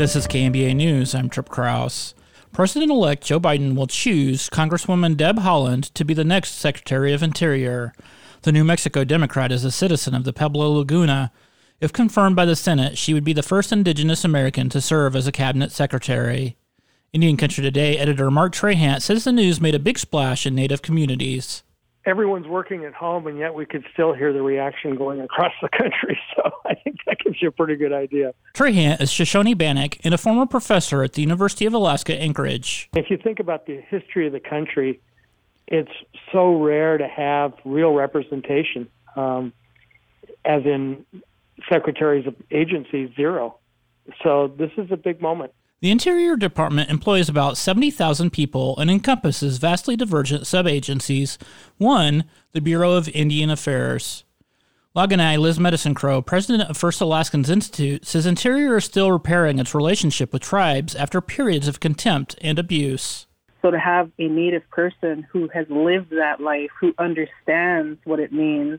This is KNBA News. I'm Trip Krause. President-elect Joe Biden will choose Congresswoman Deb Haaland to be the next Secretary of Interior. The New Mexico Democrat is a citizen of the Pueblo Laguna. If confirmed by the Senate, she would be the first indigenous American to serve as a cabinet secretary. Indian Country Today editor Mark Trahant says the news made a big splash in Native communities. Everyone's working at home, and yet we could still hear the reaction going across the country. So I think that gives you a pretty good idea. Trahant is Shoshone Bannock and a former professor at the University of Alaska Anchorage. If you think about the history of the country, it's so rare to have real representation, as in secretaries of agencies, zero. So this is a big moment. The Interior Department employs about 70,000 people and encompasses vastly divergent sub-agencies. One, the Bureau of Indian Affairs. Laganai Liz Medicine Crow, president of First Alaskans Institute, says Interior is still repairing its relationship with tribes after periods of contempt and abuse. So to have a Native person who has lived that life, who understands what it means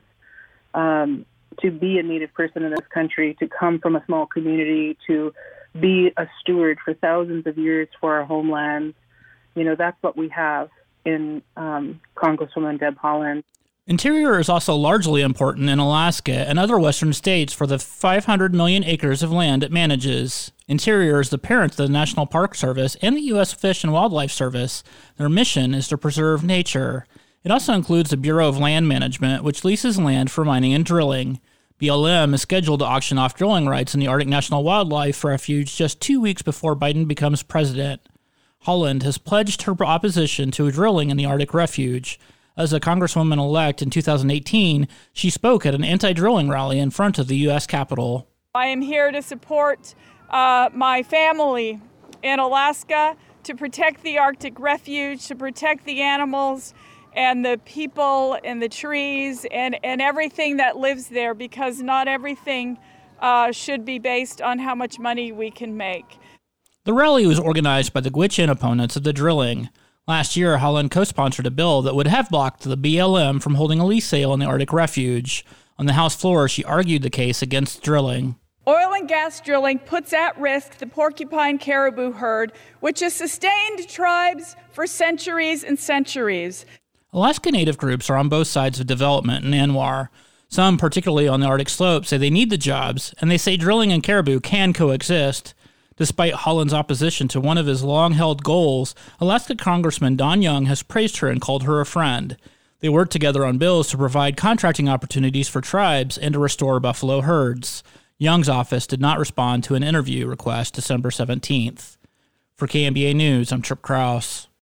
to be a Native person in this country, to come from a small community, to be a steward for thousands of years for our homelands, that's what we have in Congresswoman Deb Haaland. Interior is also largely important in Alaska and other western states for the 500 million acres of land it manages. Interior is the parent of the National Park Service and the U.S. Fish and Wildlife Service. Their mission is to preserve nature. It also includes the Bureau of Land Management, which leases land for mining and drilling. BLM is scheduled to auction off drilling rights in the Arctic National Wildlife Refuge just 2 weeks before Biden becomes president. Haaland has pledged her opposition to drilling in the Arctic Refuge. As a congresswoman-elect in 2018, she spoke at an anti-drilling rally in front of the U.S. Capitol. I am here to support my family in Alaska, to protect the Arctic Refuge, to protect the animals and the people and the trees and everything that lives there, because not everything should be based on how much money we can make. The rally was organized by the Gwich'in opponents of the drilling. Last year, Haaland co-sponsored a bill that would have blocked the BLM from holding a lease sale on the Arctic Refuge. On the House floor, she argued the case against drilling. Oil and gas drilling puts at risk the porcupine caribou herd, which has sustained tribes for centuries and centuries. Alaska Native groups are on both sides of development in ANWR. Some, particularly on the Arctic slope, say they need the jobs, and they say drilling and caribou can coexist. Despite Haaland's opposition to one of his long-held goals, Alaska Congressman Don Young has praised her and called her a friend. They worked together on bills to provide contracting opportunities for tribes and to restore buffalo herds. Young's office did not respond to an interview request December 17th. For KNBA News, I'm Trip Krause.